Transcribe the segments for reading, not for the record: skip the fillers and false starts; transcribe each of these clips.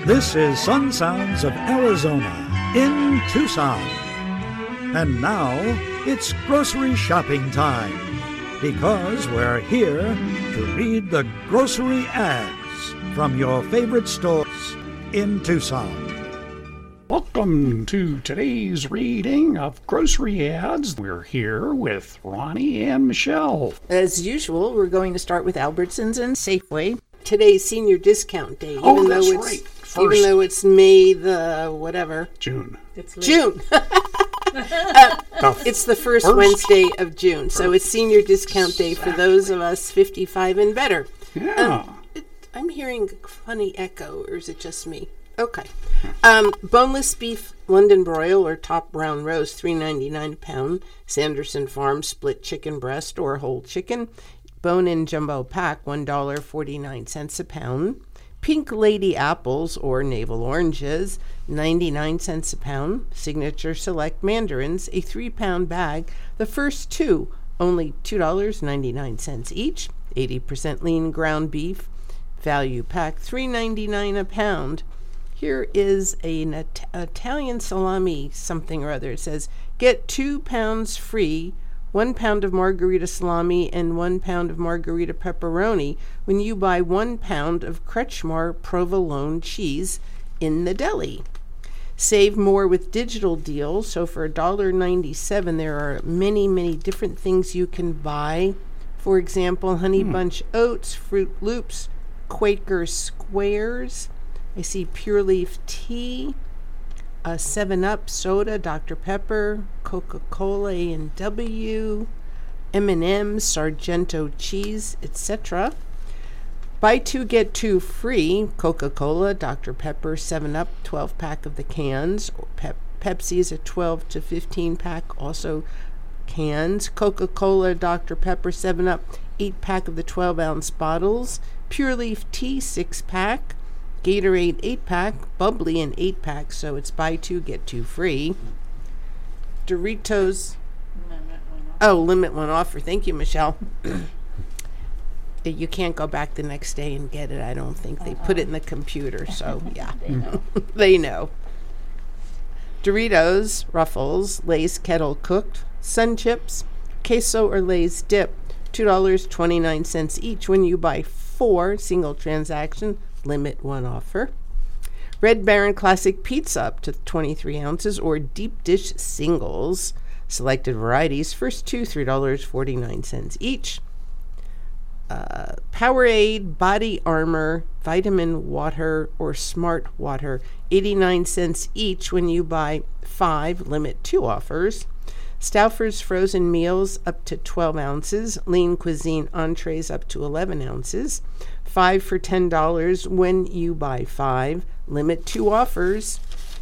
This is Sun Sounds of Arizona in Tucson. And now it's grocery shopping time because we're here to read the grocery ads from your favorite stores in Tucson. Welcome to today's reading of grocery ads. We're here with Ronnie and Michelle. As usual, we're going to start with Albertsons and Safeway. Today's senior discount day, Even though it's May the whatever. June. It's June. It's the first Wednesday of June, so it's senior discount day for those of us 55 and better. Yeah. I'm hearing a funny echo, or is it just me? Okay. Boneless beef London broil or top brown roast, $3.99 a pound. Sanderson Farm split chicken breast or whole chicken. Bone-in jumbo pack, $1.49 a pound. Pink Lady apples or navel oranges, 99 cents a pound. Signature Select mandarins, a 3-pound bag. The first two, only $2.99 each. 80% lean ground beef, value pack, $3.99 a pound. Here is an Italian salami something or other. It says, get 2 pounds free, 1 pound of margarita salami and 1 pound of margarita pepperoni when you buy 1 pound of Kretschmar provolone cheese in the deli. Save more with digital deals. So for $1.97, there are many, many different things you can buy. For example, Honey Bunch Oats, Fruit Loops, Quaker Squares. I see Pure Leaf tea, 7-Up soda, Dr. Pepper, Coca-Cola A&W, M&M's, Sargento cheese, etc. Buy 2, get 2 free, Coca-Cola, Dr. Pepper, 7-Up, 12-pack of the cans. Pepsi is a 12 to 15-pack, also cans. Coca-Cola, Dr. Pepper, 7-Up, 8-pack of the 12-ounce bottles. Pure Leaf tea, 6-pack. Gatorade 8-pack, bubbly an 8-pack, so it's buy 2, get 2 free. Doritos. Limit one offer. Thank you, Michelle. You can't go back the next day and get it, I don't think. They put it in the computer, so yeah. They know. Doritos, Ruffles, Lay's Kettle Cooked, Sun Chips, Queso or Lay's Dip, $2.29 each when you buy 4, single transaction. Limit one offer. Red Baron Classic Pizza up to 23 ounces or deep dish singles. Selected varieties. First 2, $3.49 each. Powerade Body Armor Vitamin Water or Smart Water, 89 cents each when you buy 5. Limit 2 offers. Stauffer's frozen meals up to 12 ounces. Lean Cuisine entrees up to 11 ounces. 5 for $10 when you buy 5. Limit 2 offers.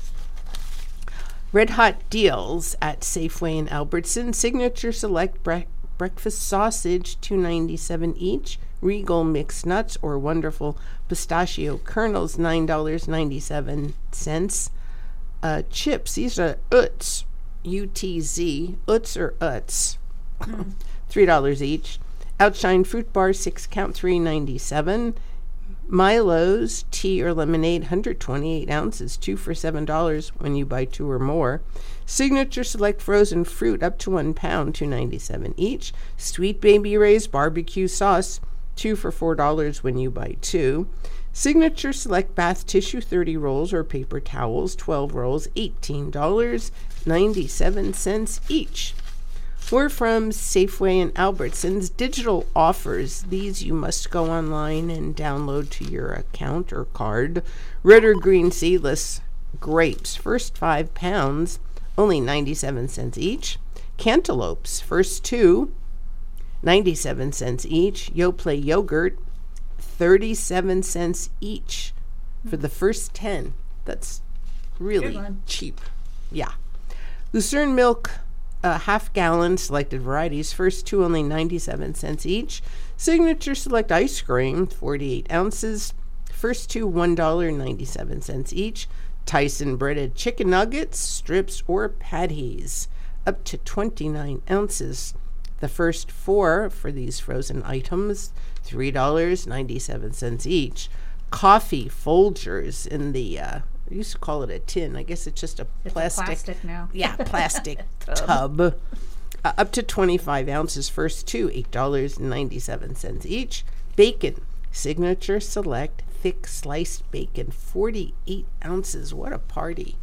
Red Hot deals at Safeway and Albertson. Signature Select breakfast sausage, $2.97 each. Regal mixed nuts or wonderful pistachio kernels, $9.97. Chips, these are Utz, UTZ, Utz or Utz, $3 each. Outshine fruit bar, 6 count, $3.97. Milo's tea or lemonade, 128 ounces, 2 for $7 when you buy 2 or more. Signature Select frozen fruit up to 1 pound, $2.97 each. Sweet Baby Ray's barbecue sauce, 2 for $4 when you buy 2. Signature Select bath tissue, 30 rolls or paper towels, 12 rolls, $18.97 each. We're from Safeway and Albertsons. Digital offers. These you must go online and download to your account or card. Red or green seedless grapes. First 5 pounds, only 97 cents each. Cantaloupes. First 2, 97 cents each. Yoplait yogurt, 37 cents each for the first 10. That's really cheap. Yeah. Lucerne milk, half gallon, selected varieties. First 2 only 97 cents each. Signature Select ice cream, 48 ounces. First 2 $1.97 each. Tyson breaded chicken nuggets, strips or patties, up to 29 ounces. The first 4 for these frozen items, $3.97 each. coffee Folgers in the, I used to call it a tin. I guess it's just a plastic. Plastic now. Yeah, plastic tub. Up to 25 ounces, first two, $8.97 each. Bacon, Signature Select, thick sliced bacon, 48 ounces. What a party.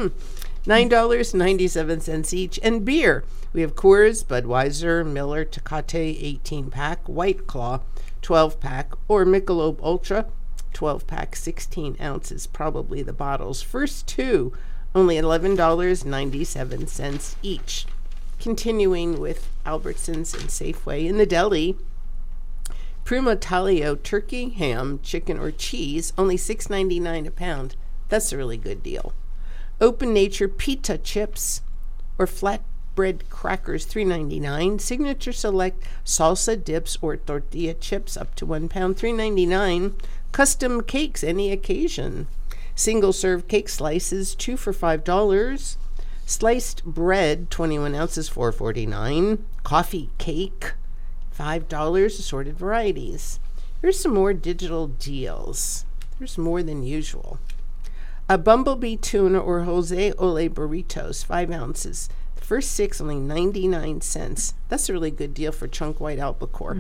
$9.97 each. And beer, we have Coors, Budweiser, Miller, Tecate 18-pack, White Claw 12-pack, or Michelob Ultra 12-pack, 16 ounces, probably the bottles. First two, only $11.97 each. Continuing with Albertsons and Safeway. In the deli, Primo Taglio turkey, ham, chicken, or cheese, only $6.99 a pound. That's a really good deal. Open Nature pita chips or flatbread crackers, $3.99. Signature Select salsa dips or tortilla chips, up to 1 pound, $3.99. Custom cakes, any occasion. Single serve cake slices, 2 for $5. Sliced bread, 21 ounces, $4.49. Coffee cake, $5, assorted varieties. Here's some more digital deals. There's more than usual. A Bumblebee tuna or Jose Ole burritos, 5 ounces. The first 6, only 99 cents. That's a really good deal for chunk white albacore.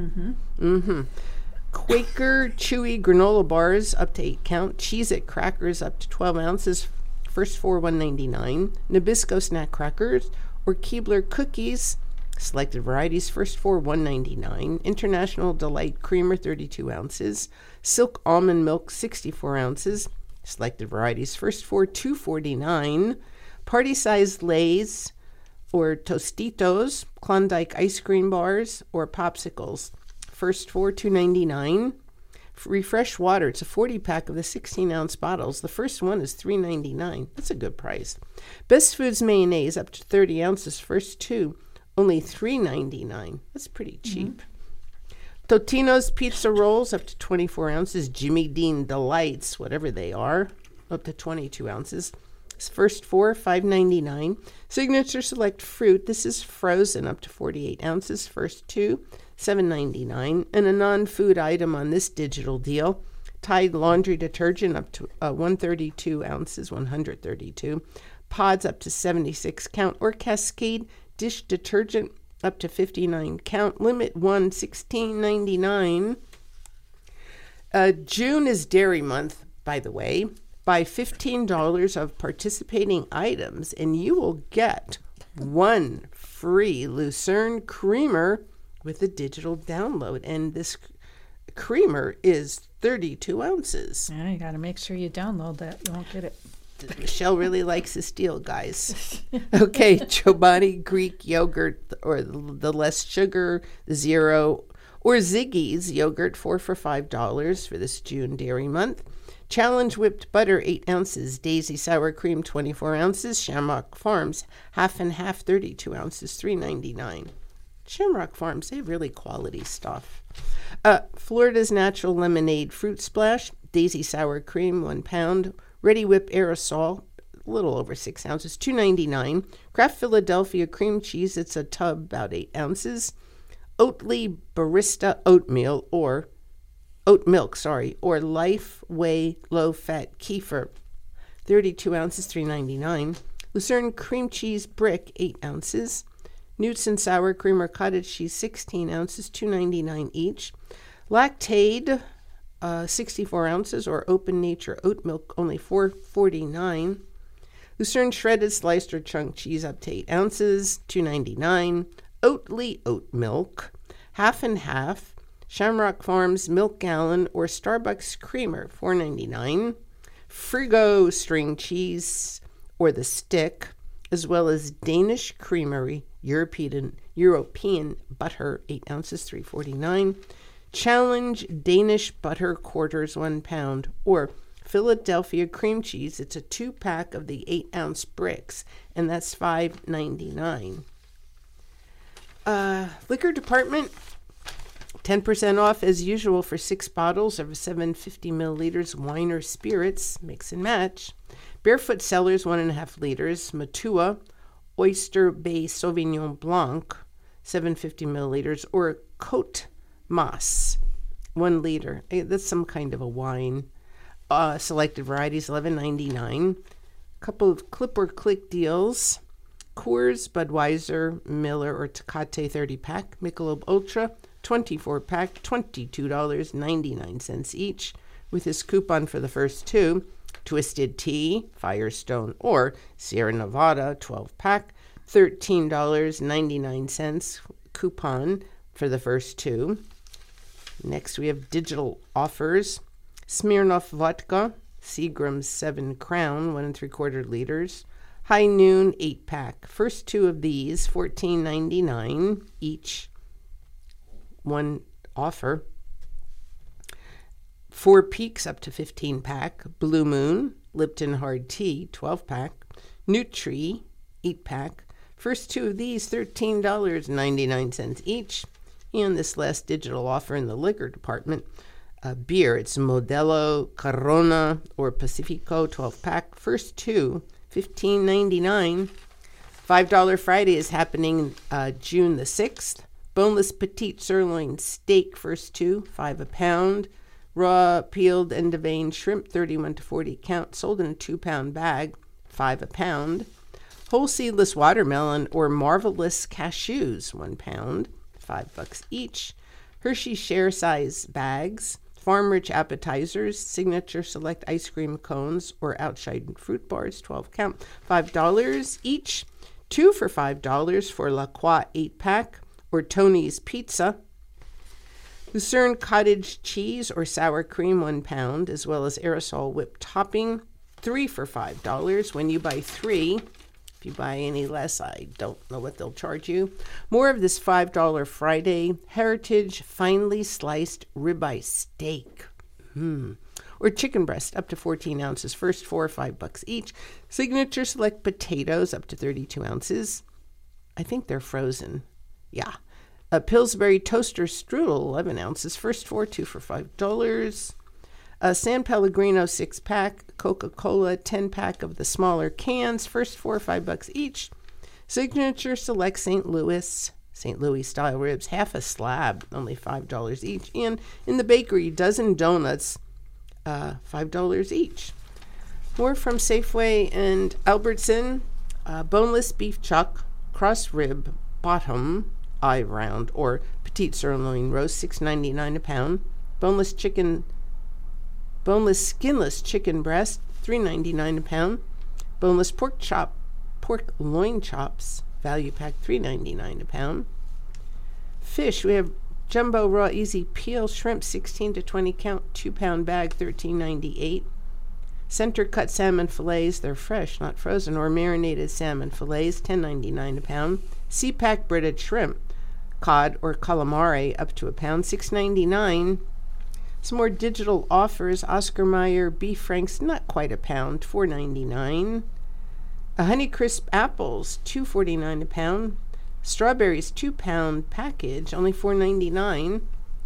Quaker chewy granola bars, up to 8 count. Cheez-It crackers, up to 12 ounces. First 4, $1.99. Nabisco snack crackers or Keebler cookies, selected varieties. First 4, $1.99. International Delight creamer, 32 ounces. Silk almond milk, 64 ounces. Selected varieties. First 4, $2.49. Party-sized Lay's or Tostitos, Klondike ice cream bars, or popsicles. First 4, $2.99. Refresh water. It's a 40-pack of the 16-ounce bottles. The first one is $3.99. That's a good price. Best Foods mayonnaise, up to 30 ounces. First 2, only $3.99. That's pretty cheap. Totino's pizza rolls, up to 24 ounces. Jimmy Dean Delights, whatever they are, up to 22 ounces. First 4, $5.99. Signature Select fruit. This is frozen, up to 48 ounces. First 2, $7.99. And a non-food item on this digital deal, Tide laundry detergent, up to 132 ounces, 132. Pods, up to 76 count. Or Cascade dish detergent, up to 59 count. Limit 1, $16.99. June is dairy month, by the way. Buy $15 of participating items and you will get 1 free Lucerne creamer with a digital download. And this creamer is 32 ounces. Yeah, you got to make sure you download that. You won't get it. Michelle really likes this deal, guys. Okay, Chobani Greek yogurt, or the less sugar, the zero, or Ziggy's yogurt, 4 for $5 for this June dairy month. Challenge whipped butter, 8 ounces. Daisy sour cream, 24 ounces. Shamrock Farms, half and half, 32 ounces, $3.99. Shamrock Farms, they have really quality stuff. Florida's Natural Lemonade Fruit Splash, Daisy sour cream, 1 pound. Ready Whip aerosol, a little over 6 ounces, $2.99. Kraft Philadelphia cream cheese, it's a tub, about 8 ounces. Oatly Barista oatmeal, or oat milk, or Lifeway low-fat kefir, 32 ounces, $3.99. Lucerne cream cheese brick, 8 ounces. Newton sour cream or cottage cheese, 16 ounces, $2.99 each. Lactaid, 64 ounces, or Open Nature oat milk, only $4.49. Lucerne shredded sliced or chunk cheese, up to 8 ounces, $2.99. Oatly oat milk, half and half. Shamrock Farms milk gallon or Starbucks creamer, $4.99. Frigo string cheese or the stick, as well as Danish Creamery European butter, 8 ounces, $3.49. Challenge Danish butter quarters, 1 pound, or Philadelphia cream cheese. It's a 2-pack of the 8-ounce bricks, and that's $5.99. Liquor department, 10% off as usual for 6 bottles of 750 milliliters wine or spirits, mix and match. Barefoot Cellars, 1.5 liters. Matua Oyster Bay Sauvignon Blanc, 750 milliliters, or Cote Mas, 1 liter. That's some kind of a wine. selected varieties, $11.99. Couple of Clip or Click deals. Coors, Budweiser, Miller, or Tecate 30-pack. Michelob Ultra, 24-pack, $22.99 each. With this coupon for the first two, Twisted Tea, Firestone, or Sierra Nevada, 12-pack, $13.99 coupon for the first two. Next, we have digital offers. Smirnoff Vodka, Seagram's 7 Crown, 1 3/4 liters. High Noon 8-pack. First two of these, $14.99 each. One offer. Four Peaks up to 15-pack. Blue Moon, Lipton Hard Tea, 12-pack. Nutri, 8-pack. First two of these, $13.99 each. And this last digital offer in the liquor department, beer. It's Modelo, Corona, or Pacifico, 12-pack. First two, $15.99. $5 Friday is happening June the 6th. Boneless petite sirloin steak, first two, $5 a pound. Raw peeled and deveined shrimp, 31 to 40 count, sold in a 2-pound bag, $5 a pound. Whole seedless watermelon or marvelous cashews, 1 pound, $5 each. Hershey share size bags. Farm Rich appetizers, Signature Select ice cream cones, or Outshine fruit bars, 12 count, $5 each. 2 for $5 for La Croix 8-pack, or Tony's Pizza. Lucerne cottage cheese or sour cream, 1 pound, as well as aerosol whipped topping, 3 for $5 when you buy 3. If you buy any less, I don't know what they'll charge you. More of this $5 Friday Heritage finely sliced ribeye steak. Or chicken breast up to 14 ounces. First 4 or $5 each. Signature Select potatoes up to 32 ounces. I think they're frozen. Yeah. A Pillsbury toaster strudel, 11 ounces. First 4, 2 for $5. A San Pellegrino 6-pack, Coca-Cola 10-pack of the smaller cans, first 4 or $5 each. Signature Select St. Louis style ribs, half a slab, only $5 each. And in the bakery, dozen donuts, $5 each. More from Safeway and Albertson. Boneless beef chuck, cross rib, bottom, eye round, or petite sirloin roast, $6.99 a pound. Boneless skinless chicken breast, $3.99 a pound. Boneless pork loin chops, value pack, $3.99 a pound. Fish, we have jumbo raw easy peel shrimp, 16 to 20 count, 2-pound bag, $13.98. Center cut salmon fillets, they're fresh, not frozen, or marinated salmon fillets, $10.99 a pound. Sea-pack breaded shrimp, cod or calamari, up to a pound, $6.99. Some more digital offers. Oscar Mayer beef franks, not quite a pound, $4.99. Honeycrisp apples, $2.49 a pound. Strawberries, 2-pound package, only $4.99.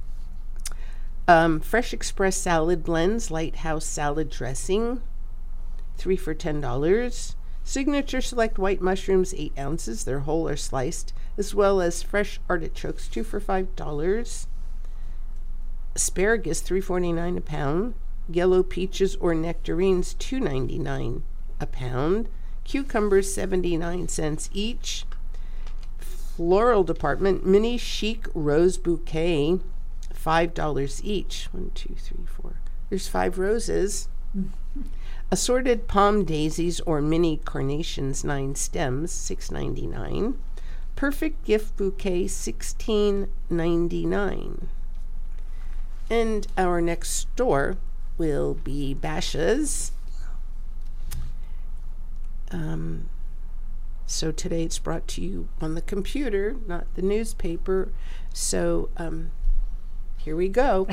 Fresh Express salad blends, Lighthouse salad dressing, 3 for $10. Signature Select white mushrooms, 8 ounces. They're whole or sliced, as well as fresh artichokes, 2 for $5. Asparagus, $3.49 a pound. Yellow peaches or nectarines, $2.99 a pound. Cucumbers, 79 cents each. Floral department, mini chic rose bouquet, $5 each. 1, 2, 3, 4. There's 5 roses. Assorted palm daisies or mini carnations, 9 stems, $6.99. Perfect gift bouquet, $16.99. And our next store will be Basha's. So today it's brought to you on the computer, not the newspaper. So here we go.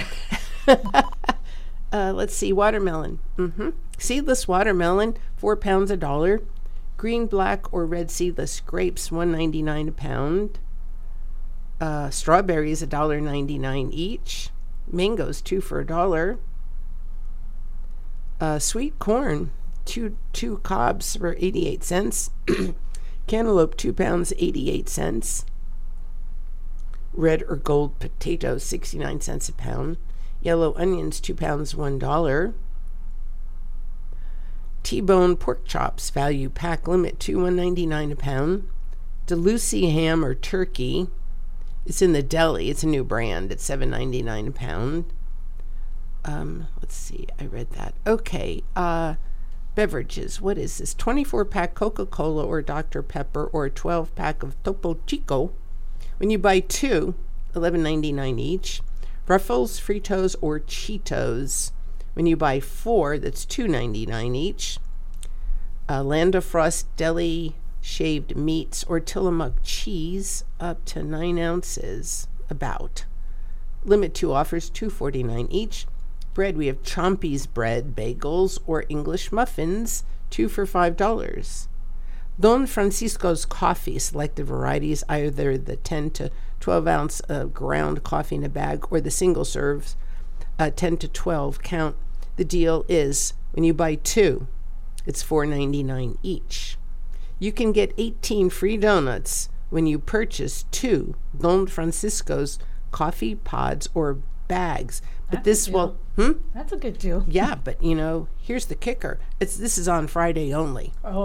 Let's see, watermelon. Seedless watermelon, 4 pounds $1. Green, black, or red seedless grapes, $1.99 a pound. Strawberries, $1.99 each. Mangoes, 2 for $1. Sweet corn, two cobs for 88 cents. Cantaloupe, 2 pounds, 88 cents. Red or gold potatoes, 69 cents a pound. Yellow onions, 2 pounds, $1. T-bone pork chops, value pack, limit to $1.99 a pound. DeLucy ham or turkey, it's in the deli. It's a new brand. It's $7.99 a pound. Let's see. I read that. Okay. Beverages. What is this? 24-pack Coca-Cola or Dr. Pepper or a 12-pack of Topo Chico. When you buy two, $11.99 each. Ruffles, Fritos, or Cheetos. When you buy four, that's $2.99 each. Landa Frost Deli shaved meats or Tillamook cheese, up to 9 ounces, about. Limit 2 offers, $2.49 each. Bread, we have Chompy's bread, bagels, or English muffins, 2 for $5. Don Francisco's coffee, selected varieties, either the 10 to 12 ounce ground coffee in a bag or the single serves, 10 to 12 count. The deal is when you buy two, it's $4.99 each. You can get 18 free donuts when you purchase 2 Don Francisco's coffee pods or bags. But this will... That's a good deal. Yeah, but here's the kicker. This is on Friday only. Oh.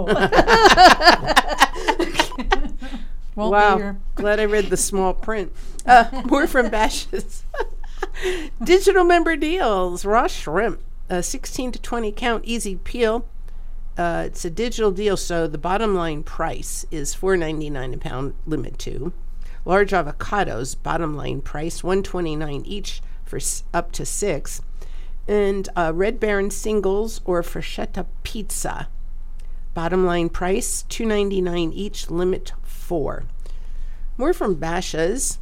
Won't wow. be here. Glad I read the small print. More from Bash's. Digital member deals. Raw shrimp. 16 to 20 count, easy peel. It's a digital deal, so the bottom line price is $4.99 a pound, limit 2. Large avocados, bottom line price $1.29 each for up to 6. And Red Baron singles or Freschetta pizza, bottom line price $2.99 each, limit 4. More from Basha's.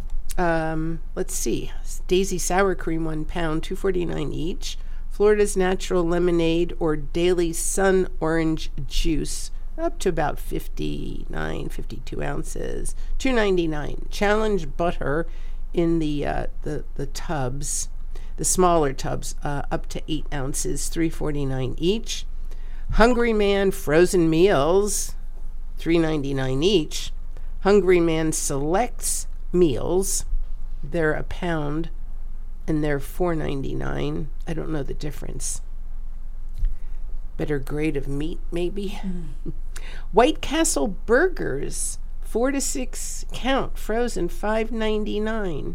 Let's see. Daisy sour cream, 1 pound, $2.49 each. Florida's Natural Lemonade or Daily Sun Orange Juice, up to about 52 ounces, $2.99. Challenge butter in the tubs, the smaller tubs, up to 8 ounces, $3.49 each. Hungry Man frozen meals, $3.99 each. Hungry Man selects meals, they're a pound, and they're $4.99. I don't know the difference. Better grade of meat, maybe. White Castle burgers, 4 to 6 count, frozen, $5.99.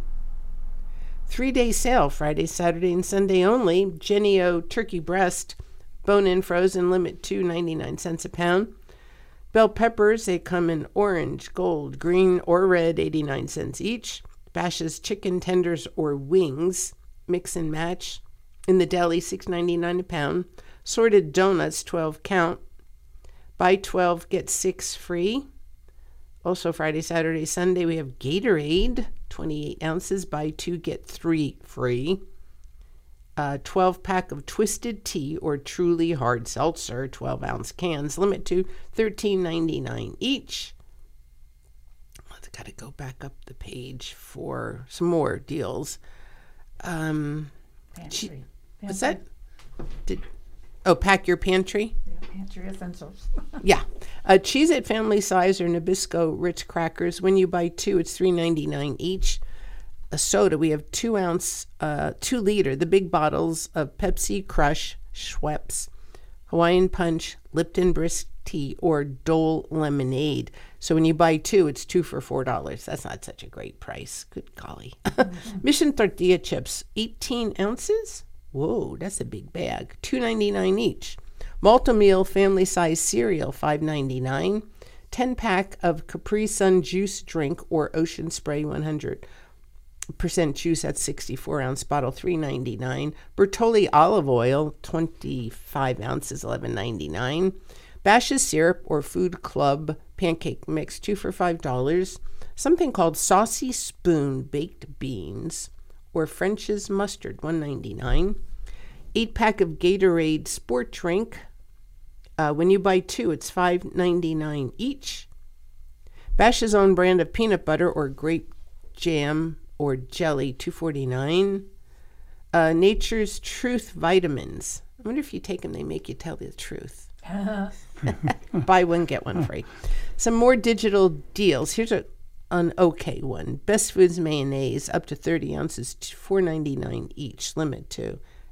3-day sale, Friday, Saturday, and Sunday only. Jennie-O turkey breast, bone-in frozen, limit $2.99 a pound. Bell peppers, they come in orange, gold, green, or red, 89 cents each. Bash's chicken tenders or wings, mix and match. In the deli, $6.99 a pound. Sorted donuts, 12 count. Buy 12, get 6 free. Also Friday, Saturday, Sunday, we have Gatorade, 28 ounces. Buy 2, get 3 free. 12-pack of Twisted Tea or Truly Hard Seltzer, 12-ounce cans. Limit to $13.99 each. I've got to go back up the page for some more deals. Pantry. What's that? Pack your pantry? Yeah, pantry essentials. Yeah. Cheez-It family size or Nabisco Ritz crackers. When you buy 2, it's $3.99 each. A soda, we have 2 liter, the big bottles of Pepsi Crush, Schweppes, Hawaiian Punch, Lipton Brisk Tea, or Dole Lemonade. So when you buy 2, it's 2 for $4. That's not such a great price. Good golly. Mission tortilla chips, 18 ounces. Whoa, that's a big bag. $2.99 each. Multi-meal family size cereal, $5.99. 10-pack of Capri Sun juice drink or Ocean Spray 100% juice, at 64-ounce bottle, $3.99. Bertolli olive oil, 25 ounces, $11.99. Bash's syrup or Food Club pancake mix, 2 for $5. Something called Saucy Spoon baked beans or French's mustard, $1.99. 8-pack of Gatorade sport drink. When you buy 2, it's $5.99 each. Bash's own brand of peanut butter or grape jam or jelly, $2.49. Nature's Truth vitamins. I wonder if you take them, they make you tell the truth. Buy one, get one free. Some more digital deals. Here's an okay one. Best Foods mayonnaise, up to 30 ounces, $4.99 each, limit to.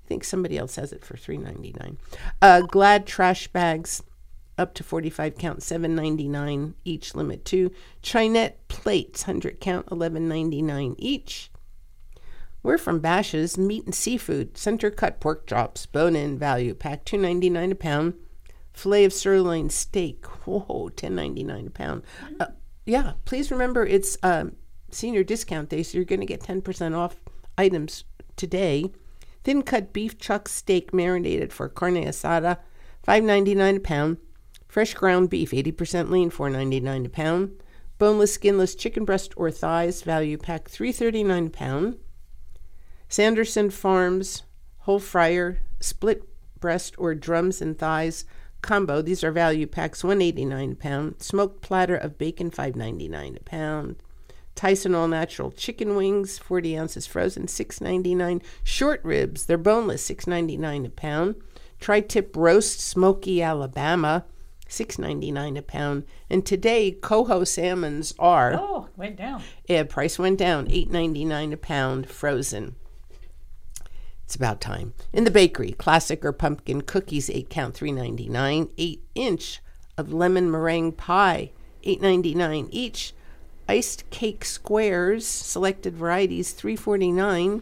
I think somebody else has it for $3.99. Glad trash bags up to 45 count, $7.99 each, limit 2. Chinette plates, 100 count, $11.99 each. We're from Bash's Meat and Seafood, center cut pork chops, bone-in value pack, $2.99 a pound. Filet of sirloin steak, whoa, $10.99 a pound. Yeah, please remember it's senior discount day, so you're going to get 10% off items today. Thin cut beef chuck steak marinated for carne asada, $5.99 a pound. Fresh ground beef, 80% lean, $4.99 a pound. Boneless, skinless chicken breast or thighs, value pack, $3.39 a pound. Sanderson Farms whole fryer, split breast or drums and thighs combo. These are value packs, $1.89 a pound. Smoked platter of bacon, $5.99 a pound. Tyson All Natural chicken wings, 40 ounces frozen, $6.99. Short ribs, they're boneless, $6.99 a pound. Tri-tip roast, smoky Alabama, $6.99 a pound. And today, coho salmons are... Oh, went down. Yeah, price went down, $8.99 a pound, frozen. It's about time. In the bakery, classic or pumpkin cookies, 8 count, $3.99. 8-inch of lemon meringue pie, $8.99 each. Iced cake squares, selected varieties, $3.49.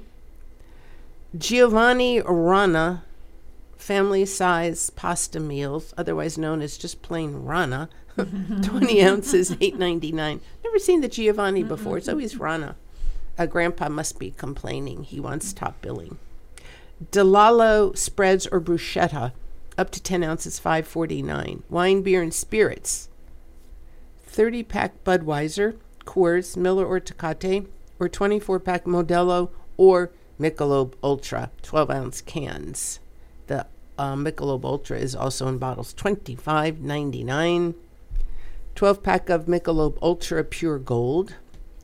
Giovanni Rana family size pasta meals, otherwise known as just plain Rana, 20 ounces, $8.99. Never seen the Giovanni before. It's always Rana. Grandpa must be complaining. He wants top billing. Delalo spreads or bruschetta, up to 10 ounces, $5.49. Wine, beer, and spirits, 30-pack Budweiser, Coors, Miller or Tecate, or 24-pack Modelo or Michelob Ultra, 12-ounce cans. The Michelob Ultra is also in bottles, $25.99. 12-pack of Michelob Ultra Pure Gold.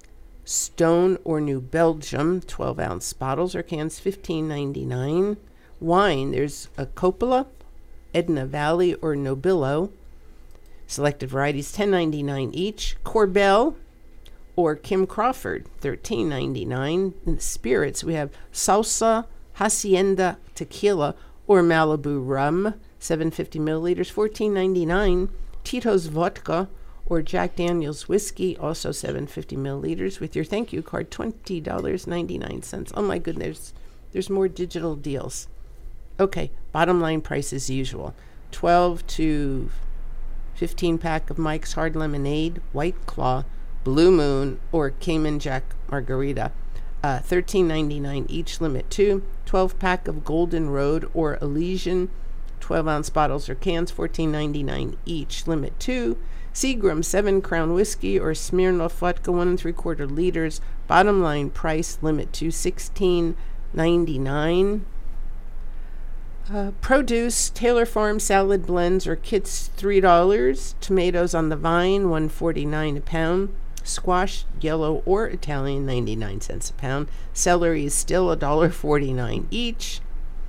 Stone or New Belgium, 12-ounce bottles or cans, $15.99. Wine, there's a Coppola, Edna Valley, or Nobillo. Selected varieties, $10.99 each. Corbel or Kim Crawford, $13.99. In the spirits, we have Salsa Hacienda Tequila or Malibu Rum, 750 milliliters, $14.99. Tito's Vodka or Jack Daniel's Whiskey, also 750 milliliters, with your thank you card, $20.99. Oh my goodness, there's more digital deals. Okay, bottom line price as usual. 12 to 15 pack of Mike's Hard Lemonade, White Claw, Blue Moon, or Cayman Jack Margarita, $13.99 each, limit 2. 12 pack of Golden Road or Elysian, 12-ounce bottles or cans, $14.99 each, limit 2. Seagram 7 Crown Whiskey or Smirnoff Vodka, 1 3/4 liters. Bottom line price, limit to $16.99. Produce, Taylor Farm salad blends or kits, $3. Tomatoes on the vine, $1.49 a pound. Squash, yellow or Italian, 99 cents a pound. Celery is still $1.49 each.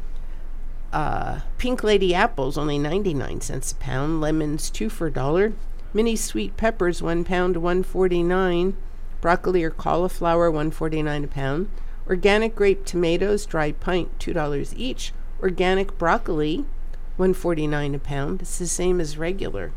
Pink Lady apples, only 99 cents a pound. Lemons, 2 for $1. Mini sweet peppers, 1 pound, $1.49. Broccoli or cauliflower, $1.49 a pound. Organic grape tomatoes, dry pint, $2 each. Organic broccoli, $1.49 a pound. It's the same as regular.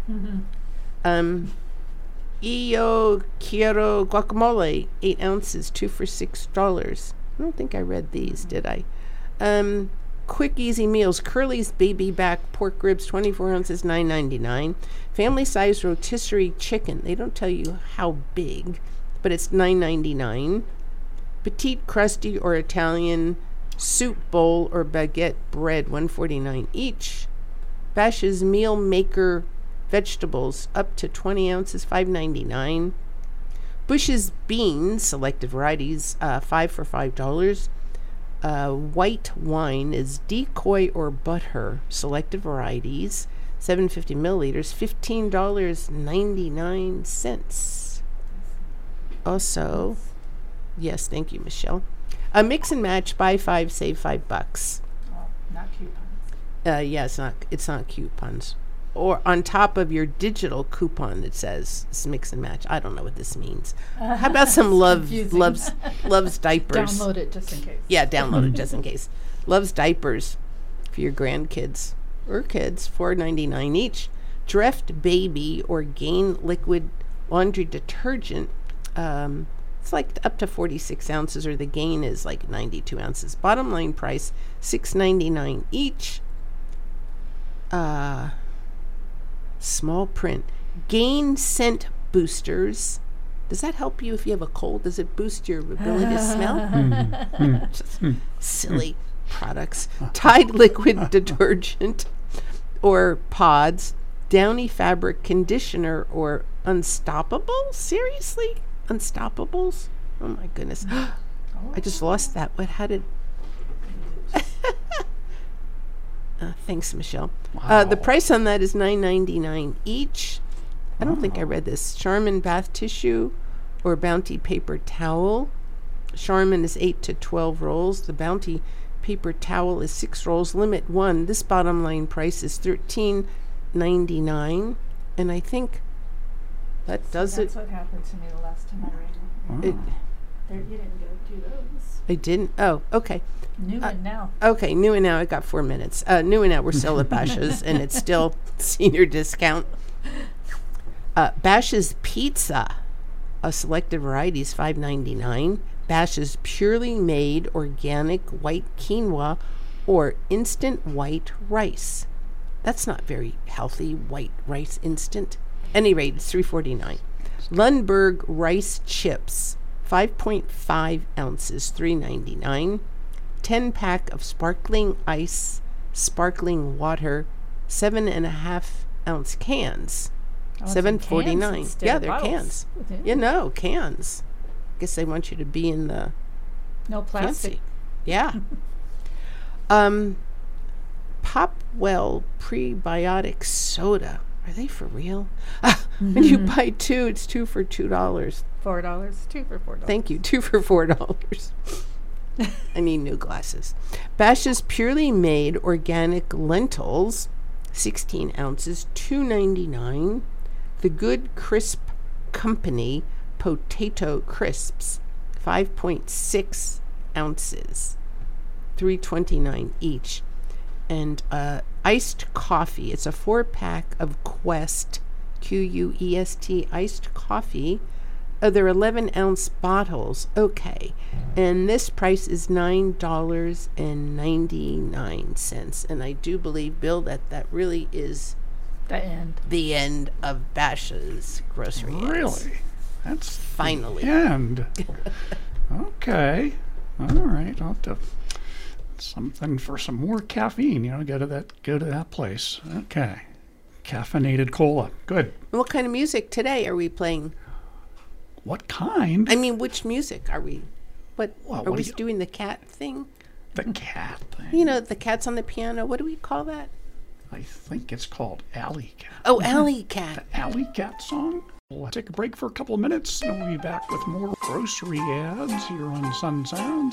Io Quiero guacamole, 8 ounces, 2 for $6. I don't think I read these, did I? Quick Easy Meals, Curly's baby back pork ribs, 24 ounces, $9.99. Family size rotisserie chicken. They don't tell you how big, but it's $9.99. Petite crusty or Italian soup bowl or baguette bread, $1.49 each. Bash's Meal Maker vegetables, up to 20 ounces, $5.99. Bush's beans, selected varieties, 5 for $5. White wine is Decoy or Butter, selected varieties, 750 milliliters, $15.99. Also, yes, thank you, Michelle. A mix and match, buy 5, save $5. Oh, not coupons. Yeah, it's not coupons. or on top of your digital coupon that says mix and match. I don't know what this means. How about some loves diapers? Download it just in case. Yeah, download it just in case. Love's diapers for your grandkids or kids, $4.99 each. Dreft Baby or Gain liquid laundry detergent. It's like up to 46 ounces, or the Gain is like 92 ounces. Bottom line price, $6.99 each. Small print. Gain scent boosters. Does that help you if you have a cold? Does it boost your ability to smell? Just silly products. Tide liquid detergent or pods. Downy fabric conditioner or Unstoppable? Seriously? Unstoppables? Oh my goodness. I just lost that. How did... thanks, Michelle. Wow. The price on that is $9.99 each. I don't think I read this. Charmin bath tissue or Bounty paper towel. Charmin is 8 to 12 rolls. The Bounty paper towel is 6 rolls. Limit 1. This bottom line price is $13.99. And I think that does That's it. what happened to me the last time I read it. You didn't go do those. I didn't. Oh, okay. New and now. Okay, new and now. I got 4 minutes. New and now, we're still at Bash's, and it's still senior discount. Bash's Pizza, a selected varieties, $5.99. Bash's Purely Made Organic White Quinoa or Instant White Rice. That's not very healthy, white rice instant. Any rate, it's $3.49. Lundberg Rice Chips, 5.5 ounces, $3.99. 10-pack of sparkling ice, sparkling water, 7.5 ounce cans, $7.49. Yeah, they're cans. You know, cans. Guess they want you to be in the No plastic. fancy. Yeah. Popwell prebiotic soda. Are they for real? When you buy 2, it's 2 for $2. $4. 2 for $4. Thank you. 2 for $4. I need new glasses. Bash's Purely Made Organic Lentils, 16 ounces, $2.99. The Good Crisp Company Potato Crisps, 5.6 ounces, $3.29 each. And iced coffee. It's a 4-pack of Quest, Quest, iced coffee. They're 11-ounce bottles. Okay. And this price is $9.99. And I do believe, Bill, that really is the end of Bash's grocery ads. Really? That's Finally. the end. Okay. All right. I'll have to something for some more caffeine. Go to that place. Okay. Caffeinated cola. Good. What kind of music today are we playing? What kind? I mean, which music are we? Are what we do you- doing the cat thing? The cat thing. You know, the cat's on the piano. What do we call that? I think it's called Alley Cat. Oh, Alley Cat. Alley Cat song. We'll take a break for a couple of minutes, and we'll be back with more grocery ads here on Sun Sound.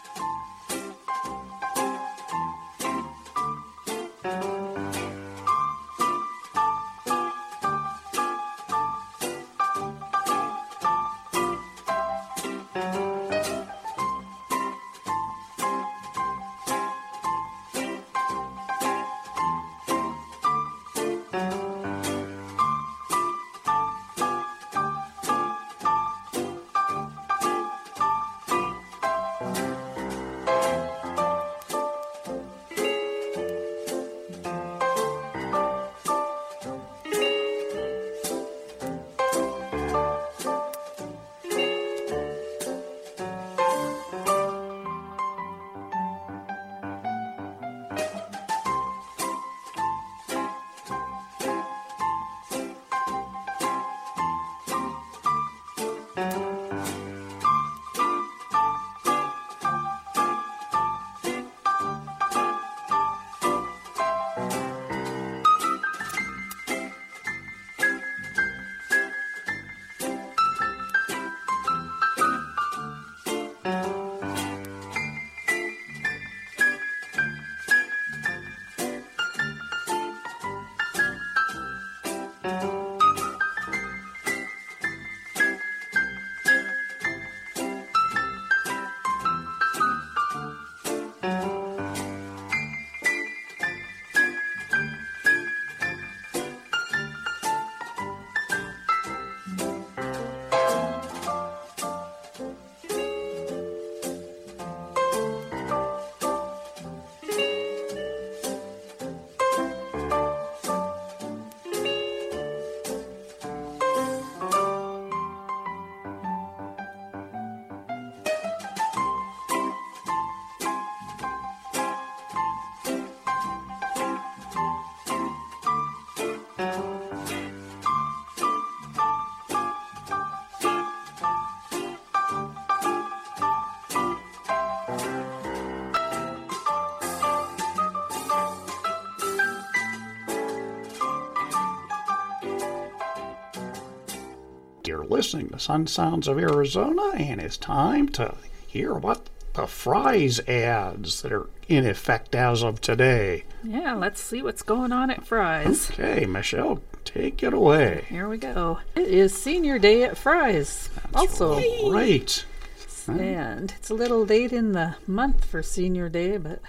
You're listening to Sun Sounds of Arizona, and it's time to hear about the Fry's ads that are in effect as of today. Yeah, let's see what's going on at Fry's. Okay, Michelle, take it away. Here we go. It is Senior Day at Fry's. Also, Right. and it's a little late in the month for Senior Day, but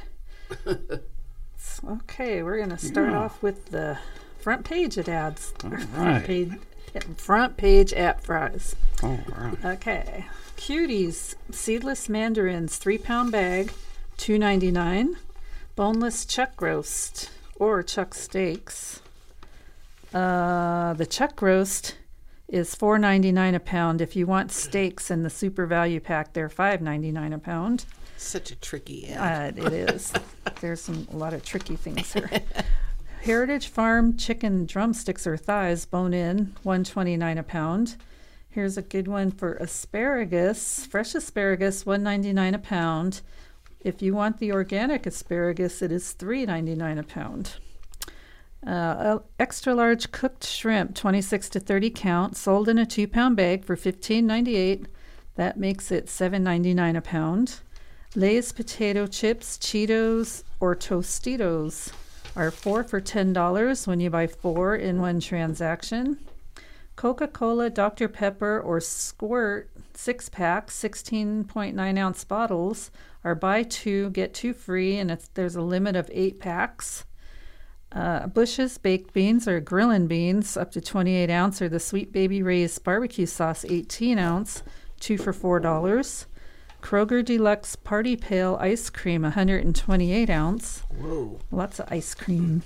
okay. We're gonna start off with the front page at ads. right. Front page at Fry's. All right. Okay. Cuties seedless mandarins, 3-pound bag, $2.99. Boneless chuck roast or chuck steaks. The chuck roast is $4.99 a pound. If you want steaks in the super value pack, they're $5.99 a pound. Such a tricky ad. It is. There's a lot of tricky things here. Heritage Farm chicken drumsticks or thighs, bone in, $1.29 a pound. Here's a good one for asparagus, fresh asparagus, $1.99 a pound. If you want the organic asparagus, it is $3.99 a pound. Extra large cooked shrimp, 26 to 30 count, sold in a 2-pound bag for $15.98. That makes it $7.99 a pound. Lay's potato chips, Cheetos, or Tostitos are 4 for $10 when you buy 4 in one transaction. Coca-Cola, Dr. Pepper, or Squirt 6-pack, 16.9-ounce bottles are buy 2, get 2 free, and there's a limit of 8 packs. Bush's baked beans or grillin' beans up to 28 ounce, or the Sweet Baby Ray's barbecue sauce 18 ounce, 2 for $4. Kroger Deluxe Party Pail ice cream 128 ounce. Whoa. Lots of ice cream.